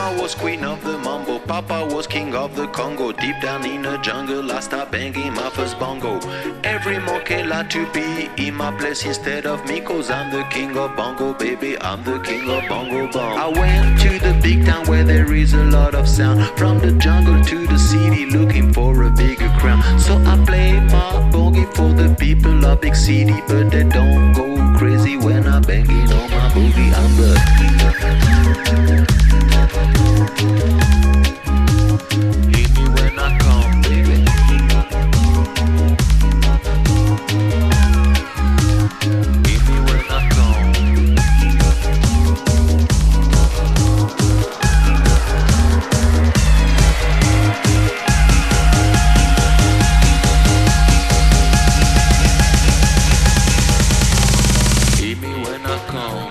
Mama was queen of the mambo, Papa was king of the Congo. Deep down in the jungle, I start banging my first bongo. Every monkey like to be in my place instead of me, cause I'm the king of bongo, baby, I'm the king of bongo bong. I went to the big town where there is a lot of sound. From the jungle to the city, looking for a bigger crown. So I play my boogie for the people of big city, but they don't go crazy when I'm banging on my boogie. I'm the hit me when I come, baby. Hit me when I come. Hit me when I come.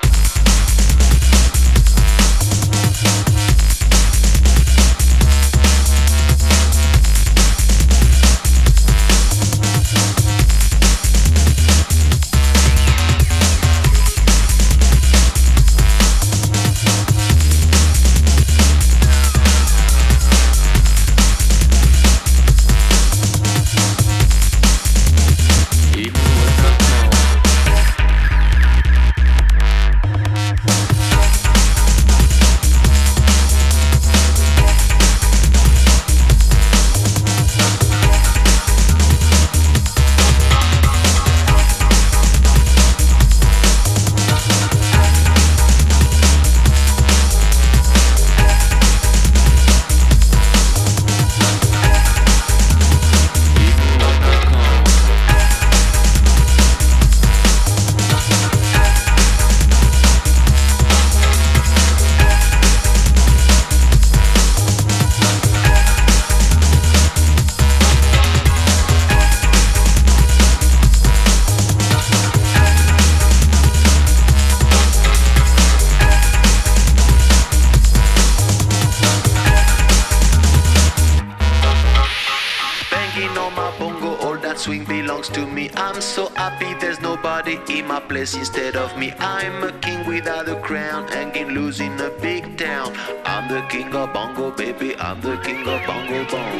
Swing belongs to me. I'm so happy there's nobody in my place instead of me. I'm a king without a crown, hanging loose in a big town. I'm the king of bongo, baby, I'm the king of bongo bong.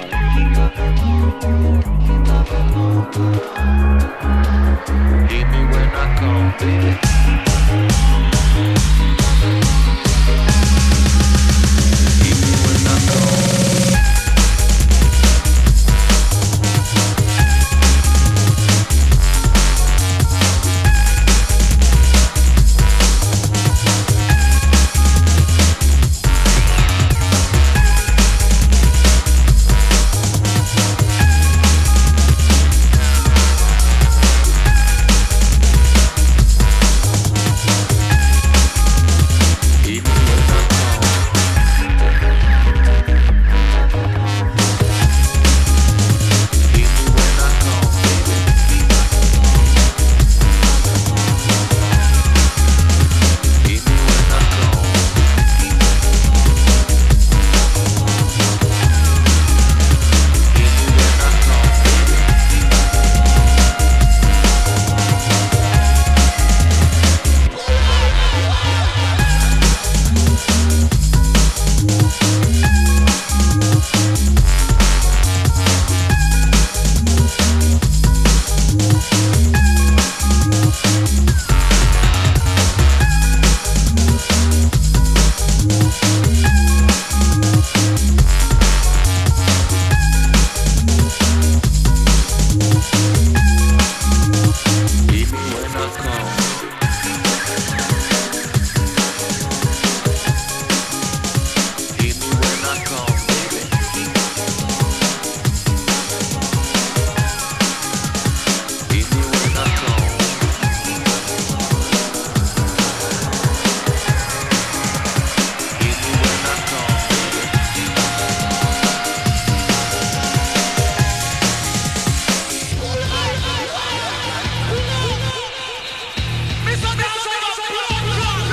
Hit me when I come, baby.